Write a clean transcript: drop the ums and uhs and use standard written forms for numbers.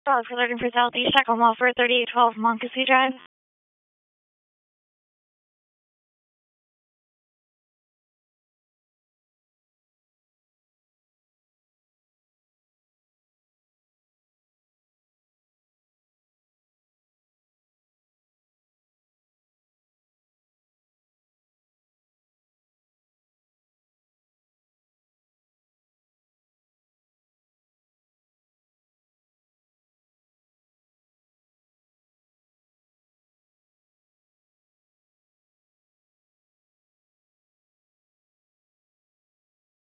Dogs alerting for Southeast Tacoma for 3812 Moncasee Drive.